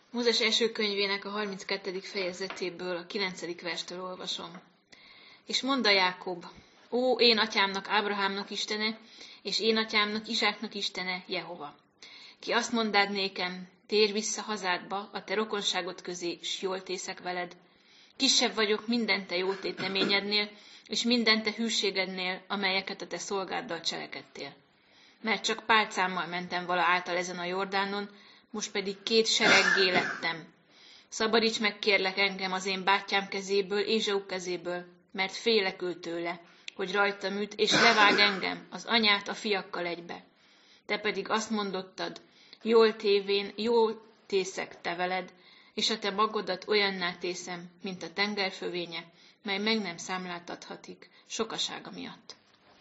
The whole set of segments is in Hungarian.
Mózes első könyvének a 32. fejezetéből, a 9. verstől olvasom. És mondta Jákob, ó, én atyámnak Ábrahámnak Istene, és én atyámnak Isáknak Istene, Jehova. Ki azt mondád nékem, térj vissza hazádba, a te rokonságod közé, s jól tészek veled. Kisebb vagyok minden te jó téteményednél, és minden te hűségednél, amelyeket a te szolgáddal cselekedtél. Mert csak pálcámmal mentem vala által ezen a Jordánon, most pedig 2 sereggé lettem. Szabadíts meg kérlek engem az én bátyám kezéből, Ézsau kezéből, mert félek ő tőle, hogy rajtam üt, és levág engem, az anyát a fiakkal egybe. Te pedig azt mondottad, jól tévén, jól tészek te veled, és a te magodat olyanná tészem, mint a tenger fövénye, mely meg nem számláltathatik sokasága miatt.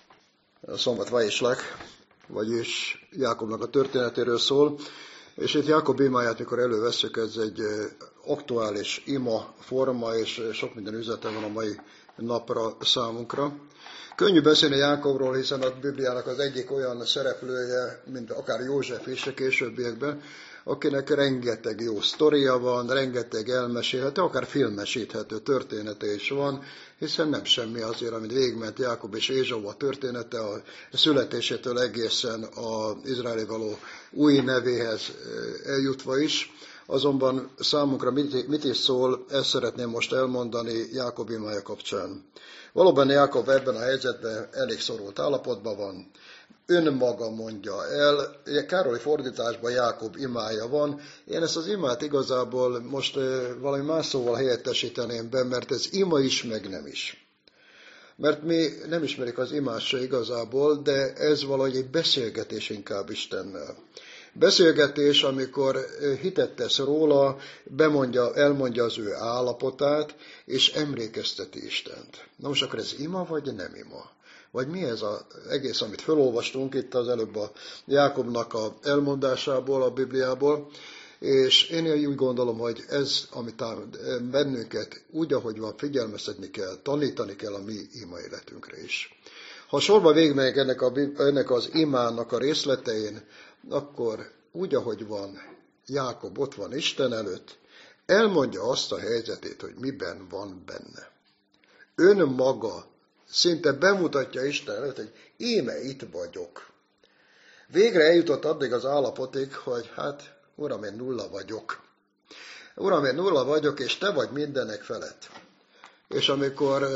A szombat Vajislak, vagyis Jákobnak a történetéről szól, és itt Jákob imáját, mikor elővesszük, ez egy aktuális ima forma, és sok minden üzlete van a mai napra számunkra. Könnyű beszélni Jákobról, hiszen a Bibliának az egyik olyan szereplője, mint akár József is a későbbiekben, akinek rengeteg jó sztoria van, rengeteg elmesélhető, akár filmesíthető története is van, hiszen nem semmi azért, amit végigment Jákob és Ézsau a története, a születésétől egészen az izraeli való új nevéhez eljutva is. Azonban számunkra mit is szól, ezt szeretném most elmondani Jákob imája kapcsán. Valóban Jákob ebben a helyzetben elég szorult állapotban van. Önmaga mondja el, Károli fordításban Jákob imája van. Én ezt az imát igazából most valami más szóval helyettesíteném be, mert ez ima is, meg nem is. Mert mi nem ismerik az imát se igazából, de ez valahogy egy beszélgetés inkább Istennel. Beszélgetés, amikor hitet tesz róla, elmondja az ő állapotát, és emlékezteti Istent. Na most akkor ez ima, vagy nem ima? Vagy mi ez az egész, amit felolvastunk itt az előbb a Jákobnak a elmondásából, a Bibliából, és én úgy gondolom, hogy ez, amit bennünket úgy, ahogy van, figyelmeztetni kell, tanítani kell a mi ima életünkre is. Ha sorba végigmegyek ennek az imának a részletein, akkor úgy, ahogy van, Jákob ott van Isten előtt, elmondja azt a helyzetét, hogy miben van benne. Önmaga szinte bemutatja Isten előtt, hogy íme itt vagyok. Végre eljutott addig az állapotig, hogy hát, Uram, én nulla vagyok. Uram, én nulla vagyok, és te vagy mindenek felett. És amikor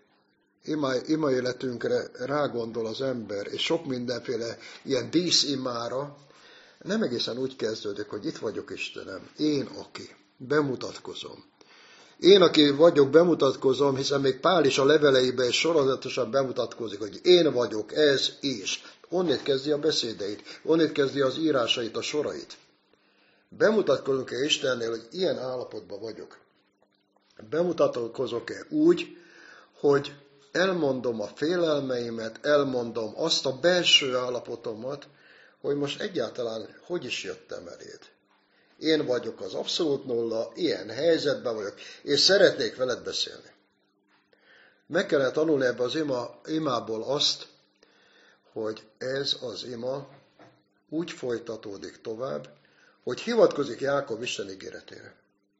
ima életünkre rágondol az ember, és sok mindenféle ilyen díszimára, nem egészen úgy kezdődik, hogy itt vagyok Istenem, én aki, bemutatkozom. Én, aki vagyok, bemutatkozom, hiszen még Pál is a leveleiben is sorozatosan bemutatkozik, hogy én vagyok, ez is. Onnét kezdi a beszédeit, onnét kezdi az írásait, a sorait. Bemutatkozunk-e Istennél, hogy ilyen állapotban vagyok? Bemutatkozok-e úgy, hogy elmondom a félelmeimet, elmondom azt a belső állapotomat, hogy most egyáltalán hogy is jöttem eléd. Én vagyok az abszolút nulla, ilyen helyzetben vagyok, és szeretnék veled beszélni. Meg kellene tanulni ebbe az imából azt, hogy ez az ima úgy folytatódik tovább, hogy hivatkozik Jákob Isten ígéretére.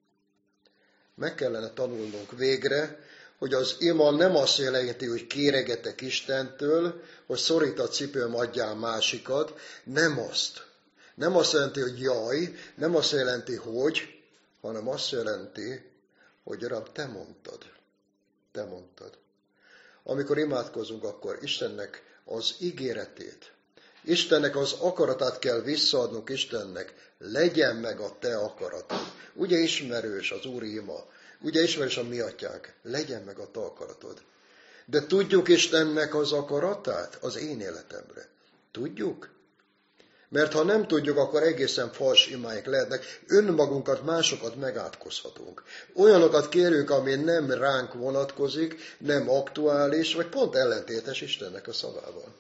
Meg kellene tanulnunk végre, hogy az ima nem azt jelenti, hogy kéregetek Istentől, hogy szorít a cipőm, adjál másikat, nem azt. Nem azt jelenti, hogy jaj, nem azt jelenti, hogy, hanem azt jelenti, hogy Uram, te mondtad. Te mondtad. Amikor imádkozunk, akkor Istennek az ígéretét, Istennek az akaratát kell visszaadnunk Istennek, legyen meg a te akaratod. Ugye ismerős az Úri ima, ugye ismerős a mi atyánk, legyen meg a te akaratod. De tudjuk Istennek az akaratát az én életemre? Tudjuk? Mert ha nem tudjuk, akkor egészen fals imáink lehetnek, önmagunkat, másokat megátkozhatunk. Olyanokat kérünk, ami nem ránk vonatkozik, nem aktuális, vagy pont ellentétes Istennek a szavával.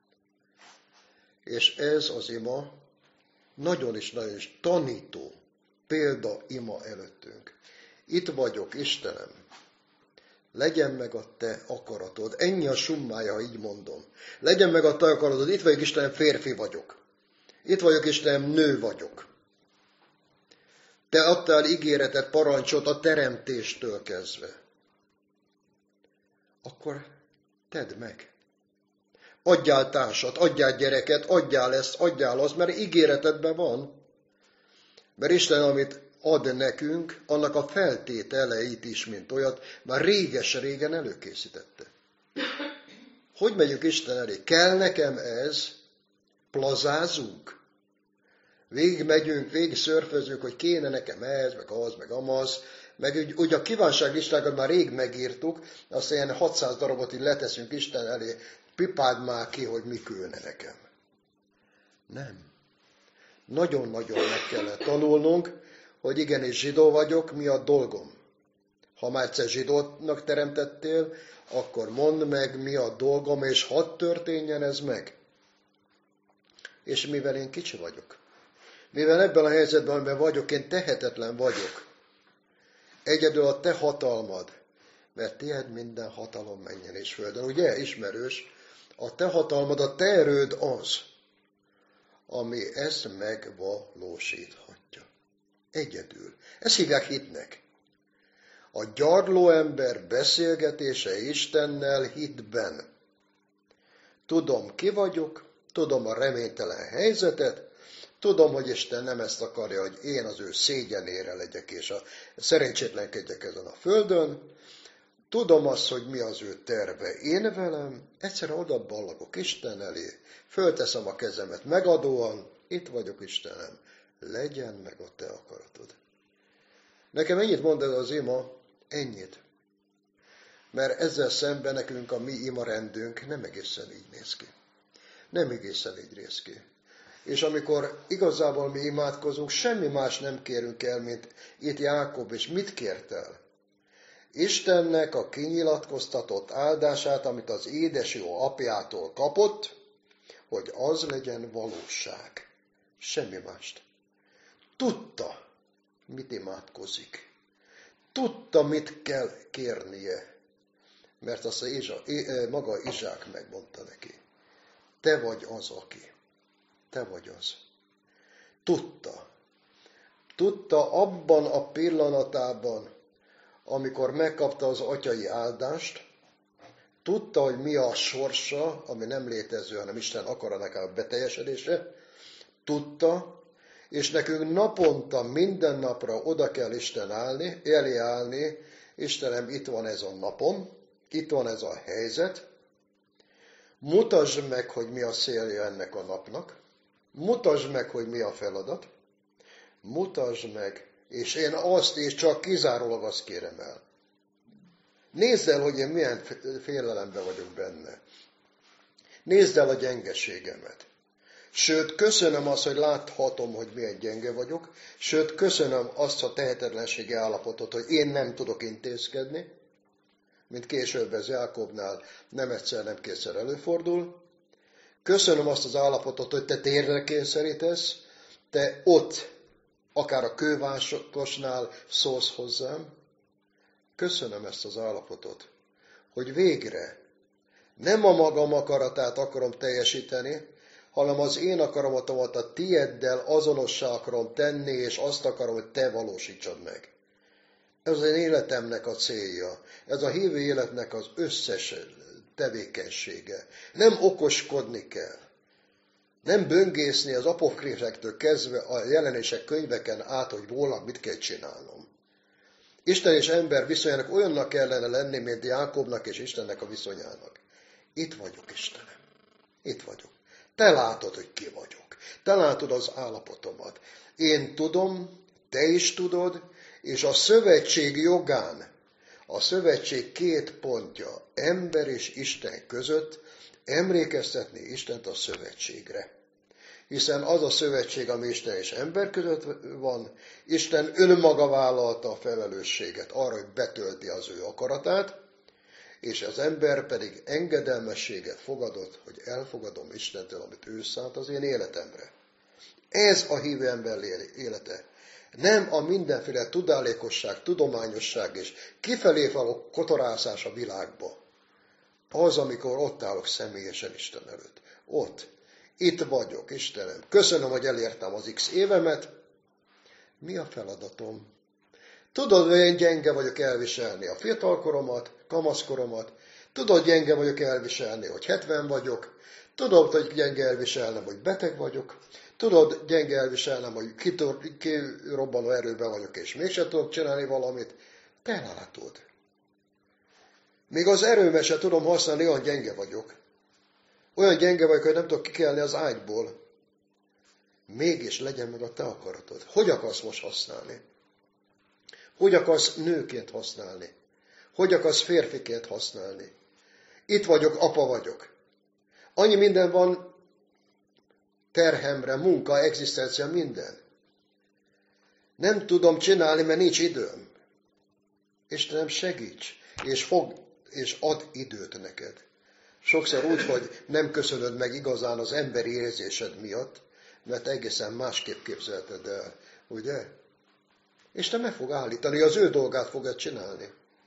És ez az ima nagyon is tanító példa ima előttünk. Itt vagyok, Istenem, legyen meg a te akaratod. Ennyi a summája, ha így mondom. Legyen meg a te akaratod. Itt vagyok, Istenem, férfi vagyok. Itt vagyok, Istenem, nő vagyok. Te adtál ígéretet, parancsot a teremtéstől kezdve. Akkor tedd meg. Adjál társat, adjál gyereket, adjál ezt, adjál azt, mert ígéretedben van. Mert Isten, amit ad nekünk, annak a feltételeit is, mint olyat, már réges-régen előkészítette. Hogy megyünk Isten elé? Kell nekem ez? Plazázunk? Végig megyünk, végig szörfözünk, hogy kéne nekem ez, meg az, meg amaz, meg úgy a kívánságlistákat már rég megírtuk, azt ilyen 600 darabot így leteszünk Isten elé, pipáld már ki, hogy mi külne nekem. Nem. Nagyon-nagyon meg kellett tanulnunk, hogy igenis zsidó vagyok, mi a dolgom. Ha már egyszer zsidónak teremtettél, akkor mondd meg, mi a dolgom, és hadd történjen ez meg. És mivel én kicsi vagyok, mivel ebben a helyzetben, amiben vagyok, én tehetetlen vagyok, egyedül a te hatalmad, mert tiéd minden hatalom menjen és földön. Ugye, ismerős, a te hatalmad, a te erőd az, ami ezt megvalósíthatja. Egyedül. Ezt hívják hitnek. A gyarló ember beszélgetése Istennel hitben. Tudom, ki vagyok, tudom a reménytelen helyzetet, tudom, hogy Isten nem ezt akarja, hogy én az ő szégyenére legyek, és a szerencsétlenkedjek ezen a földön. Tudom azt, hogy mi az ő terve én velem, egyszerűen oda ballagok Isten elé, fölteszem a kezemet megadóan, itt vagyok Istenem, legyen meg a te akaratod. Nekem ennyit mond ez az ima, ennyit. Mert ezzel szemben nekünk a mi imarendünk nem egészen így néz ki. Nem egészen így néz ki. És amikor igazából mi imádkozunk, semmi más nem kérünk el, mint itt Jákob, és mit kért el? Istennek a kinyilatkoztatott áldását, amit az édesjó apjától kapott, hogy az legyen valóság. Semmi mást. Tudta, mit imádkozik. Tudta, mit kell kérnie. Mert azt maga Izsák megmondta neki. Te vagy az, aki. Te vagy az. Tudta. Tudta abban a pillanatában, amikor megkapta az atyai áldást, tudta, hogy mi a sorsa, ami nem létező, hanem Isten akaratának a beteljesedése, tudta, és nekünk naponta, minden napra oda kell Isten elé állni, Istenem, itt van ez a napom, itt van ez a helyzet, mutasd meg, hogy mi a célja ennek a napnak, mutasd meg, hogy mi a feladat, mutasd meg, és én azt és csak kizárólag azt kérem el. Nézd el, hogy én milyen félelemben vagyok benne. Nézd el a gyengeségemet. Sőt, köszönöm azt, hogy láthatom, hogy milyen gyenge vagyok. Sőt, köszönöm azt a tehetetlenségi állapotot, hogy én nem tudok intézkedni, mint később ez Jákobnál nem egyszer, nem kétszer előfordul. Köszönöm azt az állapotot, hogy te térdre kényszerítesz, te ott, akár a kővásosnál szólsz hozzám. Köszönöm ezt az állapotot, hogy végre nem a magam akaratát akarom teljesíteni, hanem az én akaratomat a tieddel azonossá akarom tenni, és azt akarom, hogy te valósítsad meg. Ez az én életemnek a célja. Ez a hívő életnek az összes tevékenysége. Nem okoskodni kell. Nem böngészni az apokrifektől kezdve a jelenések könyveken át, hogy róla mit kell csinálnom. Isten és ember viszonyának olyannak kellene lenni, mint Jákobnak és Istennek a viszonyának. Itt vagyok, Istenem. Itt vagyok. Te látod, hogy ki vagyok. Te látod az állapotomat. Én tudom, te is tudod, és a szövetség jogán, a szövetség két pontja, ember és Isten között, emlékeztetni Istent a szövetségre. Hiszen az a szövetség, ami Isten és ember között van, Isten önmaga vállalta a felelősséget arra, hogy betölti az ő akaratát, és az ember pedig engedelmességet fogadott, hogy elfogadom Istentől, amit ő szánt az én életemre. Ez a hívő ember élete. Nem a mindenféle tudálékosság, tudományosság és kifelé való kotorászás a világba. Az, amikor ott állok személyesen Isten előtt. Ott. Itt vagyok, Istenem. Köszönöm, hogy elértem az X évemet, Mi a feladatom? Tudod, olyan gyenge vagyok elviselni a fiatalkoromat, kamaszkoromat. Tudod, gyenge vagyok elviselni, hogy 70 vagyok. Tudod, hogy gyenge elviselnem, hogy beteg vagyok. Tudod, gyenge elviselnem, hogy kirobbanó erőben vagyok, és mégsem tudok csinálni valamit. Te látod. Még az erőmet sem tudom használni, olyan gyenge vagyok. Olyan gyenge vagyok, hogy nem tudok kikelni az ágyból. Mégis legyen meg a te akaratod. Hogy akarsz most használni? Hogy akarsz nőként használni? Hogy akarsz férfiként használni? Itt vagyok, apa vagyok. Annyi minden van terhemre, munka, egzisztencia, minden. Nem tudom csinálni, mert nincs időm. Istenem, segíts, és add időt neked. Sokszor úgy, hogy nem köszönöd meg igazán az emberi érzésed miatt, mert egészen másképp képzelted el, ugye? Isten meg fog állítani, az ő dolgát fogja csinálni.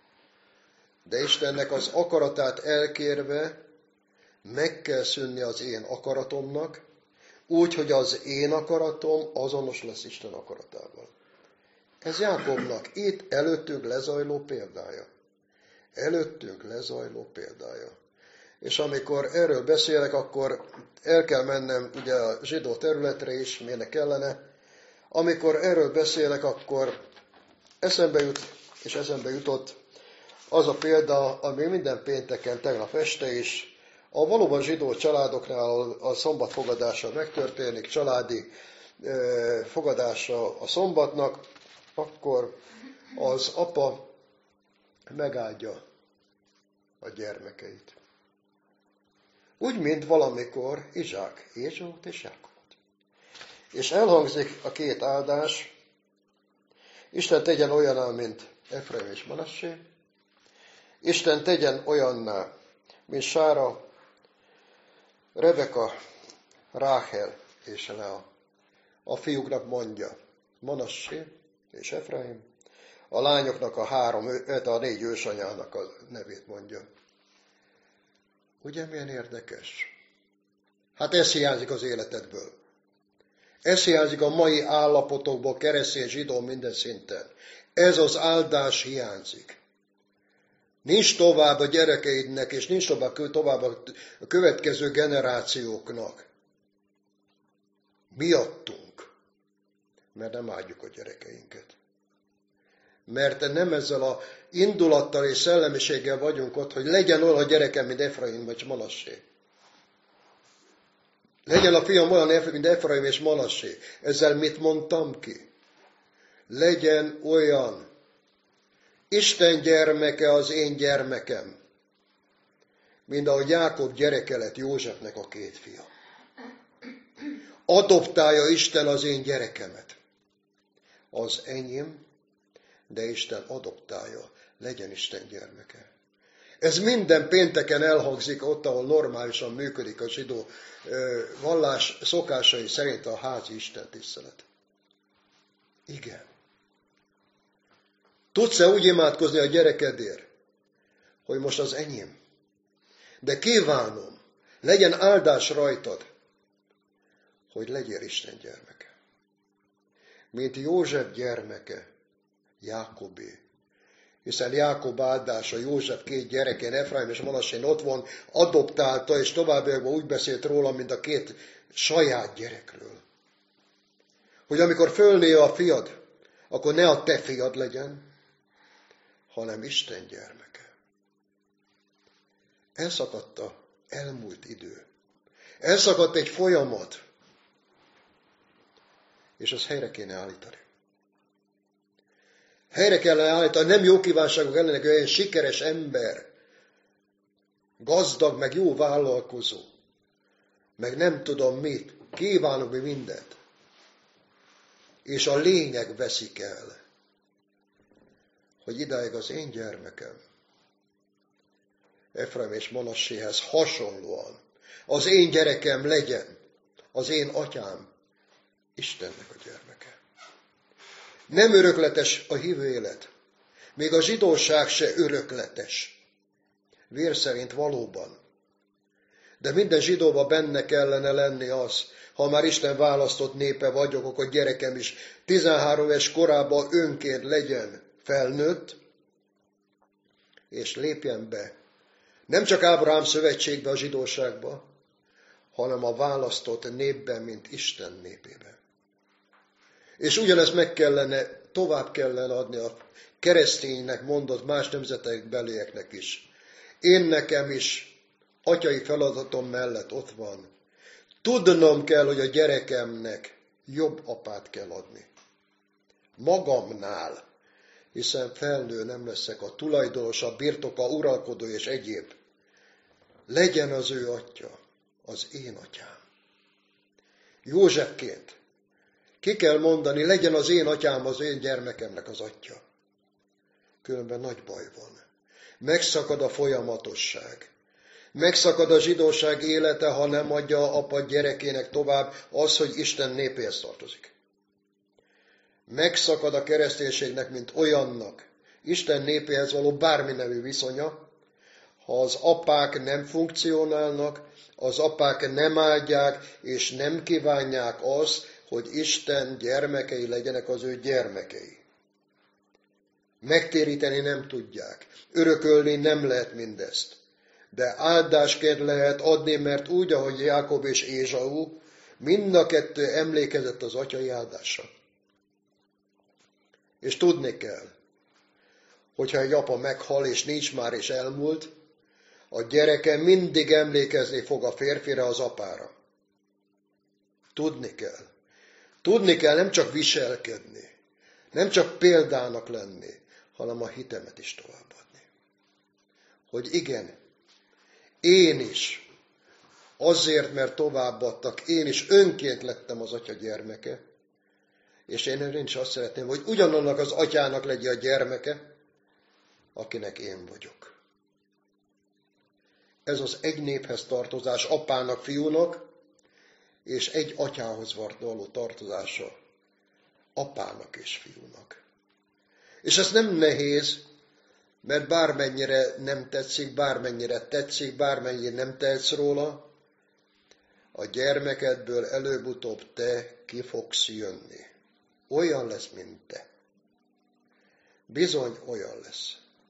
De Istennek az akaratát elkérve meg kell szűnni az én akaratomnak, úgy, hogy az én akaratom azonos lesz Isten akaratával. Ez Jákobnak itt előttünk lezajló példája. Előttünk lezajló példája. És amikor erről beszélek, akkor el kell mennem ugye a zsidó területre is, miért kellene. Amikor erről beszélek, akkor eszembe jutott az a példa, ami minden pénteken, tegnap este is, a valóban zsidó családoknál a szombatfogadása megtörténik, családi fogadása a szombatnak, akkor az apa megáldja a gyermekeit. Úgy, mint valamikor Izsák, Ézsaut és Jákobot. És elhangzik a két áldás, Isten tegyen olyanná, mint Efraim és Manassé, Isten tegyen olyanná, mint Sára, Rebeka, Ráhel és Lea. A fiúknak mondja Manassé és Efraim, a lányoknak a 4 ősanyának a nevét mondja. Ugye milyen érdekes? Hát ez hiányzik az életedből. Ez hiányzik a mai állapotokból, keresztény, zsidó, minden szinten. Ez az áldás hiányzik. Nincs tovább a gyerekeidnek, és nincs tovább a következő generációknak. Miattunk. Mert nem áldjuk a gyerekeinket. Mert nem ezzel a indulattal és szellemiséggel vagyunk ott, hogy legyen olyan a gyerekem, mint Efraim vagy Manassé. Legyen a fiam olyan, mint Efraim és Manassé. Ezzel mit mondtam ki? Legyen olyan. Isten gyermeke az én gyermekem. Mint ahogy Jákob gyereke lett Józsefnek a 2 fia. Adoptálja Isten az én gyerekemet. Az enyém, de Isten adoptálja, legyen Isten gyermeke. Ez minden pénteken elhangzik ott, ahol normálisan működik a zsidó vallás szokásai szerint a házi istentisztelet. Igen. Tudsz-e úgy imádkozni a gyerekedért, hogy most az enyém? De kívánom, legyen áldás rajtad, hogy legyél Isten gyermeke. Mint József gyermeke, Jákobé. Hiszen Jákob áldása József 2 gyerekén, Efraim és Manassén ott van, adoptálta, és továbbiakban úgy beszélt róla, mint a 2 saját gyerekről. Hogy amikor fölné a fiad, akkor ne a te fiad legyen, hanem Isten gyermeke. Elszakadt a elmúlt idő. Elszakadt egy folyamat, és azt helyre kéne állítani. Helyre kellene állítani, nem jó kívánságok ellenek, olyan sikeres ember, gazdag, meg jó vállalkozó, meg nem tudom mit, kívánok mi mindent. És a lényeg veszik el, hogy idáig az én gyermekem, Efraim és Manasséhez hasonlóan, az én gyerekem legyen, az én atyám, Istennek a gyermeke. Nem örökletes a hívő élet. Még a zsidóság se örökletes. Vér szerint valóban. De minden zsidóban benne kellene lenni az, Ha már Isten választott népe vagyok, akkor gyerekem is 13 éves korában önként legyen felnőtt, és lépjen be. Nem csak Ábrahám szövetségbe, a zsidóságba, hanem a választott népben, mint Isten népében. És ugyanezt tovább kellene adni a kereszténynek mondott más nemzetek belieknek is. Én nekem is atyai feladatom mellett ott van. Tudnom kell, hogy a gyerekemnek jobb apát kell adni. Magamnál, hiszen felnő nem leszek a tulajdonos, a birtoka, uralkodó és egyéb. Legyen az ő atya, az én atyám. Józsefként ki kell mondani, legyen az én atyám, az én gyermekemnek az atya. Különben nagy baj van. Megszakad a folyamatosság. Megszakad a zsidóság élete, ha nem adja apa gyerekének tovább az, hogy Isten népéhez tartozik. Megszakad a kereszténységnek, mint olyannak, Isten népéhez való bármi nevű viszonya, ha az apák nem funkcionálnak, az apák nem áldják, és nem kívánják azt, hogy Isten gyermekei legyenek az ő gyermekei. Megtéríteni nem tudják, örökölni nem lehet mindezt, de áldásként lehet adni, mert úgy, ahogy Jákob és Ézsau, mind a kettő emlékezett az atyai áldásra. És tudni kell, hogyha egy apa meghal, és nincs már, és elmúlt, a gyereke mindig emlékezni fog a férfira, az apára. Tudni kell. Tudni kell nem csak viselkedni, nem csak példának lenni, hanem a hitemet is továbbadni. Hogy igen, én is, azért, mert továbbadtak, én is önként lettem az atya gyermeke, és én is azt szeretném, hogy ugyanannak az atyának legyen a gyermeke, akinek én vagyok. Ez az egy néphez tartozás apának, fiúnak, és egy atyához való tartozása apának és fiúnak. És ez nem nehéz, mert bármennyire nem tetszik, bármennyire tetszik, bármennyire nem tetsz róla, a gyermekedből előbb-utóbb te ki fogsz jönni. Olyan lesz, mint te. Bizony olyan lesz.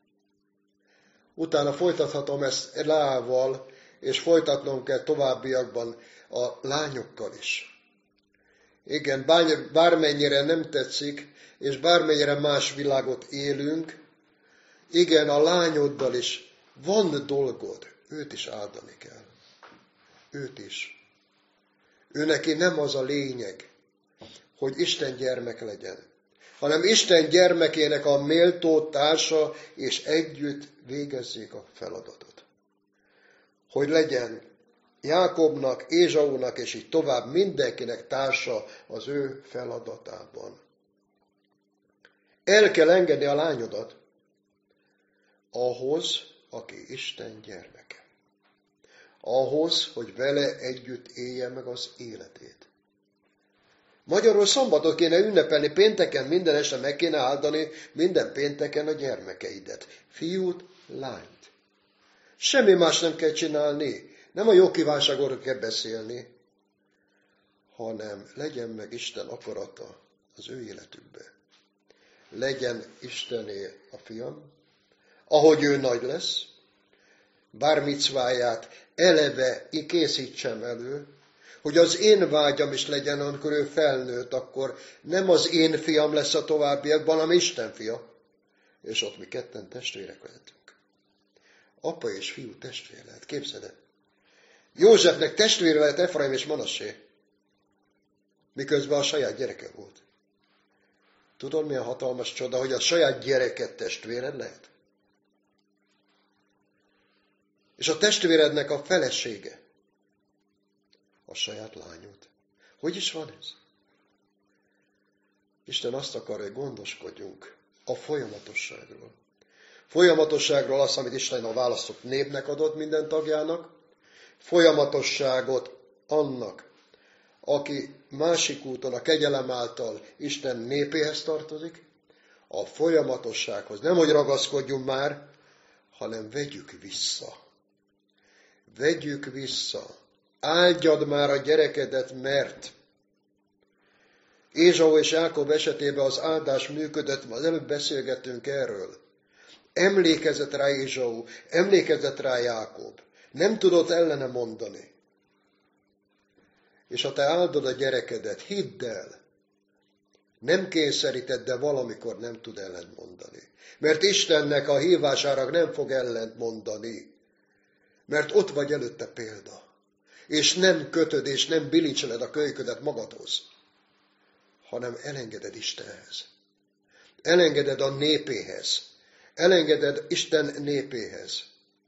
Utána folytathatom ezt Leával, és folytatnom kell továbbiakban a lányokkal is. Igen, bármennyire nem tetszik, és bármennyire más világot élünk, igen, a lányoddal is van dolgod, őt is áldani kell. Őt is. Ő neki nem az a lényeg, hogy Isten gyermek legyen, hanem Isten gyermekének a méltó társa, és együtt végezzék a feladatot. Hogy legyen Jákobnak, Ézsaunak, és így tovább mindenkinek társa az ő feladatában. El kell engedni a lányodat ahhoz, aki Isten gyermeke. Ahhoz, hogy vele együtt élje meg az életét. Magyarul szombatot kéne ünnepelni, pénteken minden este meg kéne áldani minden pénteken a gyermekeidet. Fiút, lányt. Semmi más nem kell csinálni. Nem a jó kívánságról kell beszélni, hanem legyen meg Isten akarata az ő életükbe. Legyen Istené a fiam, ahogy ő nagy lesz, bár micváját eleve készítsem elő, hogy az én vágyam is legyen, amikor ő felnőtt, akkor nem az én fiam lesz a továbbiakban, hanem Isten fia. És ott mi ketten testvérek lehetünk. Apa és fiú testvér lehet, képzeld el. Józsefnek testvére lehet Efraim és Manassé, miközben a saját gyereke volt. Tudod, milyen hatalmas csoda, hogy a saját gyereket testvéred lehet? És a testvérednek a felesége a saját lányod. Hogy is van ez? Isten azt akar, hogy gondoskodjunk a folyamatosságról. Folyamatosságról az, amit Isten a választott népnek adott minden tagjának, folyamatosságot annak, aki másik úton, a kegyelem által Isten népéhez tartozik, a folyamatossághoz. Nem, hogy ragaszkodjunk már, hanem vegyük vissza. Vegyük vissza. áldjad már a gyerekedet, mert Ézsau és Jákob esetében az áldás működött, az előbb beszélgettünk erről. Emlékezett rá Ézsau, emlékezett rá Jákob. Nem tudott ellene mondani. És ha te áldod a gyerekedet, hidd el, nem kényszeríted, de valamikor nem tud ellent mondani. Mert Istennek a hívására nem fog ellent mondani. Mert ott vagy előtte példa. És nem kötöd, és nem bilincsöled a kölyködet magadhoz, hanem elengeded Istenhez. Elengeded a népéhez. Elengeded Isten népéhez.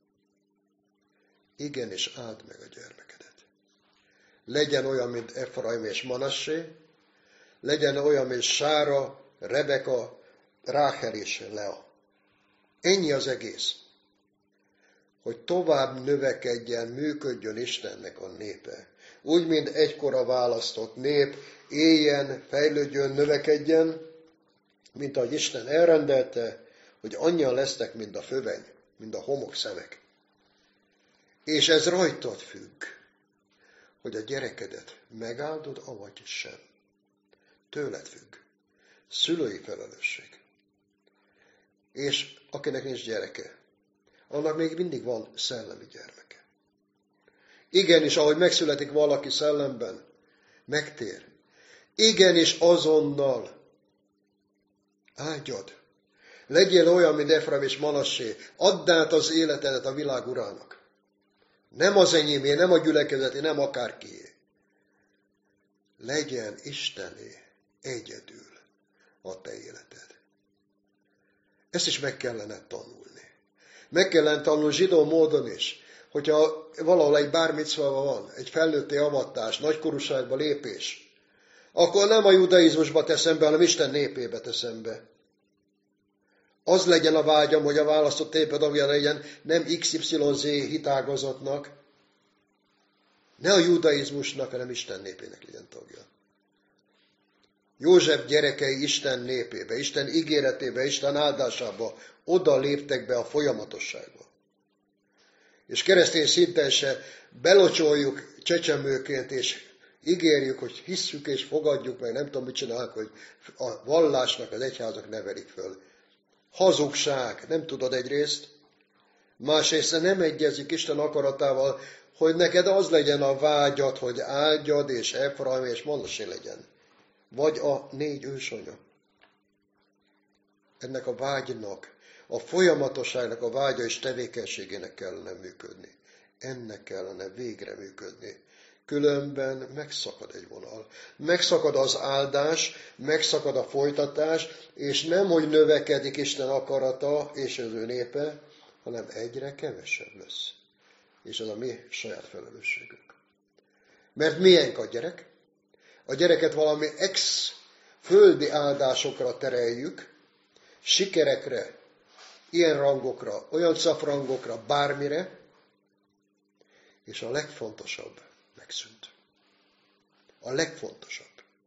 Igenis, áld meg a gyermekedet. Legyen olyan, mint Efraim és Manassé, legyen olyan, mint Sára, Rebeka, Ráhel és Lea. Ennyi az egész. Hogy tovább növekedjen, működjön Istennek a népe. Úgy, mint egykor a választott nép, éljen, fejlődjön, növekedjen, mint ahogy Isten elrendelte, hogy annyian lesznek, mint a föveny, mint a homokszemek. És ez rajtad függ, hogy a gyerekedet megáldod, avagy sem. Tőled függ. Szülői felelősség. És akinek nincs gyereke, annak még mindig van szellemi gyermeke. Igenis, ahogy megszületik valaki szellemben, megtér. Igenis, azonnal áldjad. Legyél olyan, mint Efraim és Manassé. Add át az életedet a világ urának. Nem az enyémé, nem a gyülekezeti, nem akárkié. Legyen Istené egyedül a te életed. Ezt is meg kellene tanulni. Meg kellene tanulni zsidó módon is, hogyha valahol egy bármicvában van, egy felnőtti avatás, nagykorúságba lépés, akkor nem a judaizmusba teszem be, hanem Isten népébe teszem be. Az legyen a vágyam, hogy a választott néped tagja legyen, nem XYZ hitágazatnak, ne a judaizmusnak, hanem Isten népének legyen tagja. József gyerekei Isten népébe, Isten ígéretébe, Isten áldásába oda léptek be a folyamatosságba. És keresztény szinten se belocsoljuk csecsemőként, és ígérjük, hogy hisszük és fogadjuk, meg nem tudom, mit csinálunk, hogy a vallásnak, az egyházak nevelik föl. Hazugság, nem tudod egyrészt, másrészt nem egyezik Isten akaratával, hogy neked az legyen a vágyad, hogy áldjad, és Efraim és Manassé legyen. Vagy a 4 ősanya. Ennek a vágynak, a folyamatosságnak a vágya és tevékenységének kellene működni. Ennek kellene végre működni. Különben megszakad egy vonal. Megszakad az áldás, megszakad a folytatás, és nem, hogy növekedik Isten akarata és az ő népe, hanem egyre kevesebb lesz. És ez a mi saját felelősségünk. Mert miénk a gyerek? A gyereket valami földi áldásokra tereljük, sikerekre, ilyen rangokra, olyan szafrangokra, bármire, és a legfontosabb megszűnt. A legfontosabb.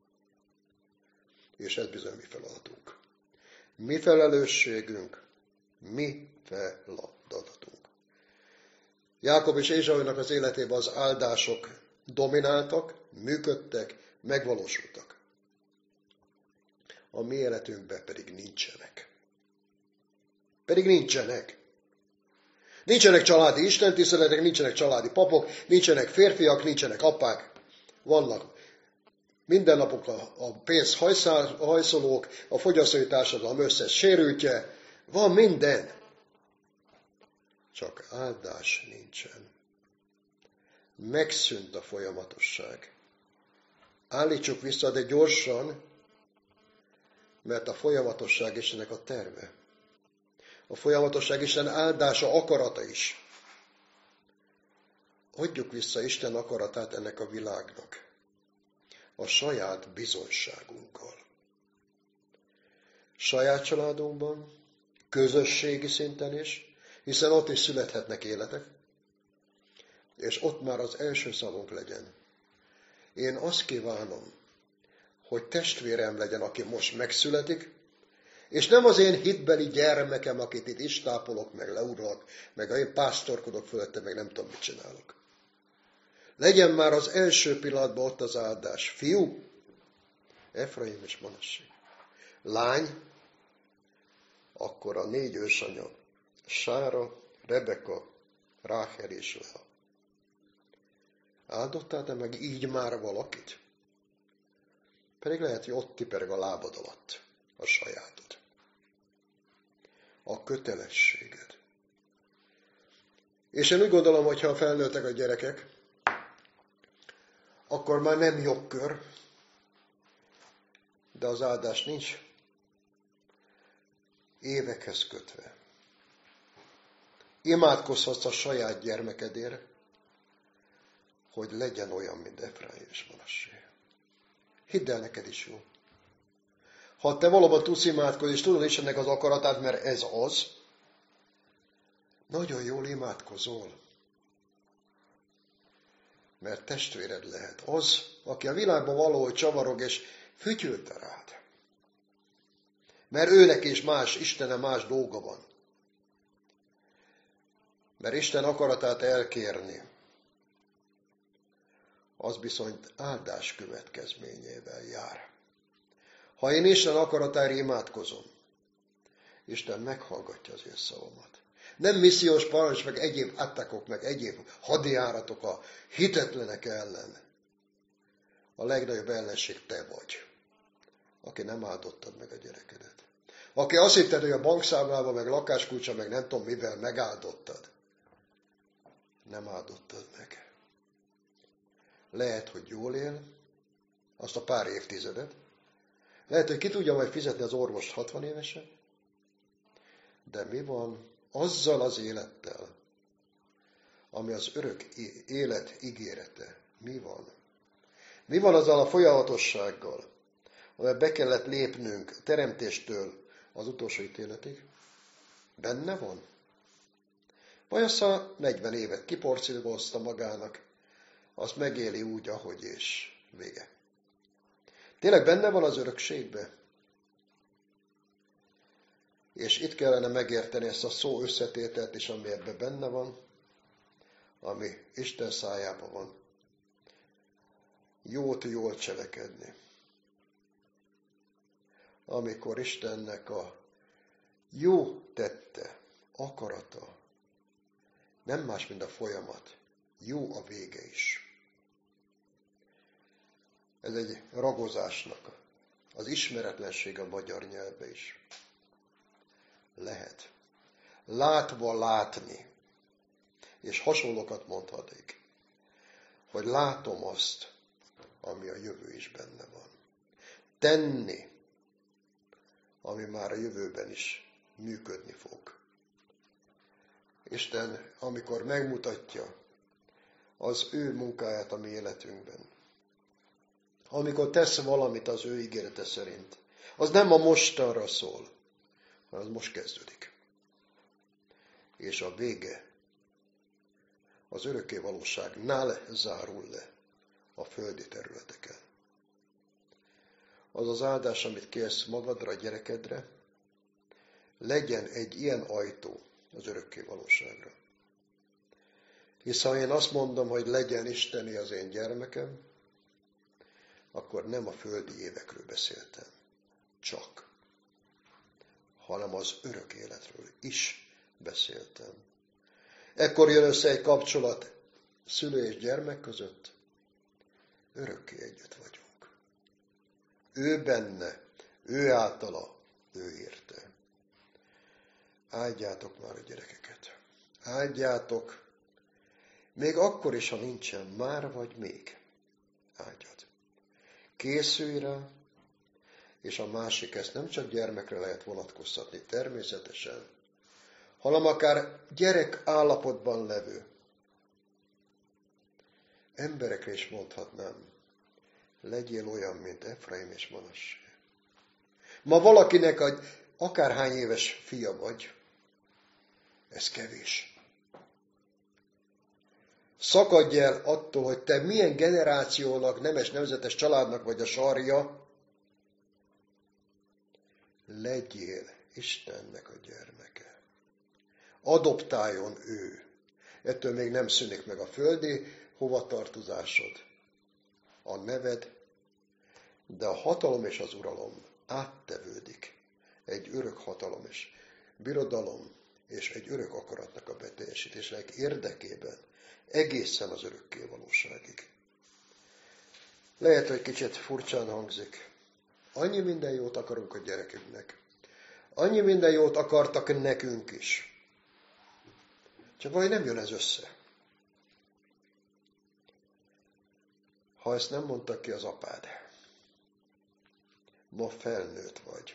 És ez bizony mi feladatunk. Mi felelősségünk, mi feladatunk. Jákob és Ézsaunak az életében az áldások domináltak, működtek, megvalósultak. A mi életünkben pedig nincsenek. Pedig nincsenek. Nincsenek családi istentiszteletek, nincsenek családi papok, nincsenek férfiak, nincsenek apák. Vannak mindennapok a pénz hajszolók, a fogyasztói társadalom összes sérültje. Van minden. Csak áldás nincsen. Megszűnt a folyamatosság. Állítsuk vissza, de gyorsan, mert a folyamatosság Istennek a terve. A folyamatosság Isten áldása, akarata is. Adjuk vissza Isten akaratát ennek a világnak. A saját bizonyságunkkal. Saját családunkban, közösségi szinten is, hiszen ott is születhetnek életek, és ott már az első szavunk legyen. Én azt kívánom, hogy testvérem legyen, aki most megszületik, és nem az én hitbeli gyermekem, akit itt istápolok, meg leuralok, meg én pásztorkodok fölötte, meg nem tudom, mit csinálok. Legyen már az első pillanatban ott az áldás. Fiú, Efraim és Manassé. Lány, akkor a 4 ősanya. Sára, Rebeka, Ráhel és Lea. Áldottál te meg így már valakit? Pedig lehet, hogy ott tipereg a lábad alatt a sajátod. A kötelességed. És én úgy gondolom, hogy ha felnőttek a gyerekek, akkor már nem jogkör, de az áldás nincs évekhez kötve. Imádkozhatsz a saját gyermekedért, hogy legyen olyan, mint Efraim és Manassé. Hidd el, neked is jó. Ha te valóban tudsz imádkozni, és tudod Istennek az akaratát, mert ez az, nagyon jól imádkozol. Mert testvéred lehet az, aki a világban valahol csavarog, és fütyülte rád. Mert őnek is más, Istene más dolga van. Mert Isten akaratát elkérni, az bizony áldás következményével jár. Ha én Isten akaratára imádkozom, Isten meghallgatja az én szavamat. Nem missziós parancs, meg egyéb attakok, meg egyéb hadjáratok a hitetlenek ellen. A legnagyobb ellenség te vagy, aki nem áldottad meg a gyerekedet. Aki azt hitted, hogy a bankszámlával, meg lakáskulcsa, meg nem tudom mivel megáldottad. Nem áldottad meg. Lehet, hogy jól él, azt a pár évtizedet. Lehet, hogy ki tudja majd fizetni az orvost 60 évesen. De mi van azzal az élettel, ami az örök élet ígérete? Mi van? Mi van azzal a folyamatossággal, amely be kellett lépnünk a teremtéstől az utolsó ítéletig? Benne van? Vagy azt a 40 évet kiporcilvozta magának, azt megéli úgy, ahogy és vége. Tényleg benne van az örökségbe? És itt kellene megérteni ezt a szó összetételt is, ami ebben benne van, ami Isten szájában van. Jót jól cselekedni. Amikor Istennek a jó tette, akarata, nem más, mint a folyamat, jó a vége is. Ez egy ragozásnak az ismeretlenség a magyar nyelvbe is. Lehet. Látva látni. És hasonlókat mondhatik, hogy látom azt, ami a jövő is benne van. Tenni, ami már a jövőben is működni fog. Isten, amikor megmutatja az ő munkáját a mi életünkben, amikor tesz valamit az ő ígérete szerint, az nem a mostanra szól, hanem az most kezdődik. És a vége az örökké valóságnál zárul le a földi területeken. Az az áldás, amit kérsz magadra, a gyerekedre, legyen egy ilyen ajtó az örökké valóságra. Hisz ha én azt mondom, hogy legyen isteni az én gyermekem, akkor nem a földi évekről beszéltem, csak, hanem az örök életről is beszéltem. Ekkor jön össze egy kapcsolat szülő és gyermek között, örökké együtt vagyunk. Ő benne, ő általa, ő érte. Áldjátok már a gyerekeket. Áldjátok, még akkor is, ha nincsen már vagy még. Áldjad. Készülj rá, és a másik, ezt nem csak gyermekre lehet vonatkoztatni természetesen, hanem akár gyerek állapotban levő emberekre is mondhatnám, legyél olyan, mint Efraim és Manassé. Ma valakinek akárhány éves fia vagy, ez kevés. Szakadj el attól, hogy te milyen generációnak, nemes nemzetes családnak vagy a sarja, legyél Istennek a gyermeke. Adoptáljon ő. Ettől még nem szűnik meg a földi hovatartozásod, a neved, de a hatalom és az uralom áttevődik egy örök hatalom és birodalom és egy örök akaratnak a beteljesítésének érdekében egészen az örökké valóságig. Lehet, hogy kicsit furcsán hangzik. Annyi minden jót akarunk a gyerekünknek. Annyi minden jót akartak nekünk is. Csak valahogy nem jön ez össze. Ha ezt nem mondta ki az apád, ma felnőtt vagy,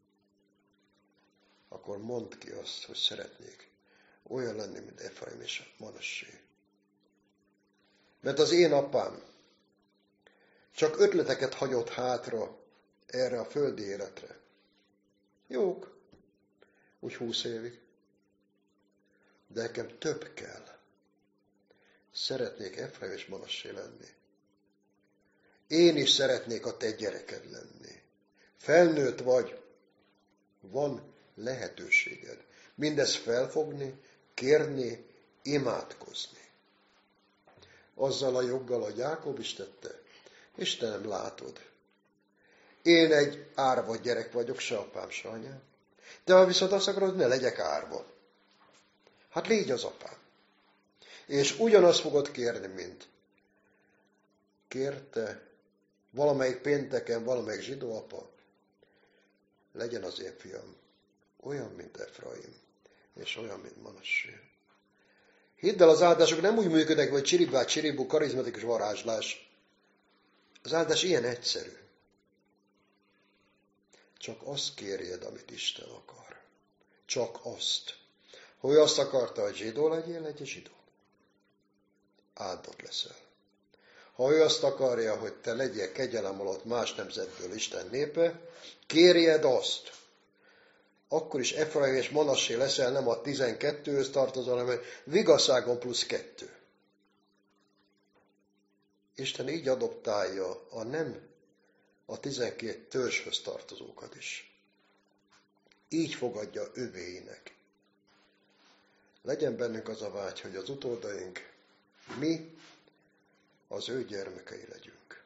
akkor mondd ki azt, hogy szeretnék olyan lenni, mint Efraim és Manassé. Mert az én apám csak ötleteket hagyott hátra erre a földi életre. Jók, úgy 20 évig. De nekem több kell. Szeretnék Efraim és Manassé lenni. Én is szeretnék a te gyereked lenni. Felnőtt vagy, van lehetőséged. Mindezt felfogni, kérni, imádkozni. Azzal a joggal, hogy Jákob is tette, Istenem, látod. Én egy árva gyerek vagyok, se apám, se anyám. De ha viszont azt akarod, ne legyek árva. Hát légy az apám. És ugyanazt fogod kérni, mint kérte valamelyik pénteken, valamelyik zsidó apa. Legyen az én fiam olyan, mint Efraim, és olyan, mint Manassé. Hidd el, az áldások nem úgy működnek, hogy csiribú, karizmatikus varázslás. Az áldás ilyen egyszerű. Csak azt kérjed, amit Isten akar. Csak azt. Ha ő azt akarta, hogy zsidó legyél, legyél zsidó. Áldott leszel. Ha ő azt akarja, hogy te legyél kegyelem alatt más nemzetből Isten népe, kérjed azt. Akkor is Efraim és Manassé leszel, nem a 12-höz tartozol, hanem vigaszágon plusz 2. Isten így adoptálja a 12 törzshöz tartozókat is. Így fogadja övéinek. Legyen bennünk az a vágy, hogy az utódaink, mi az ő gyermekei legyünk.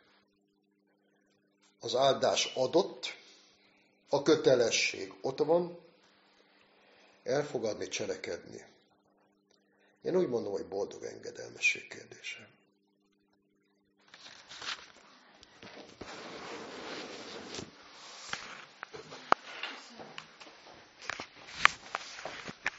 Az áldás adott, a kötelesség ott van, elfogadni, cselekedni. Én úgy mondom, hogy boldog engedelmesség kérdése.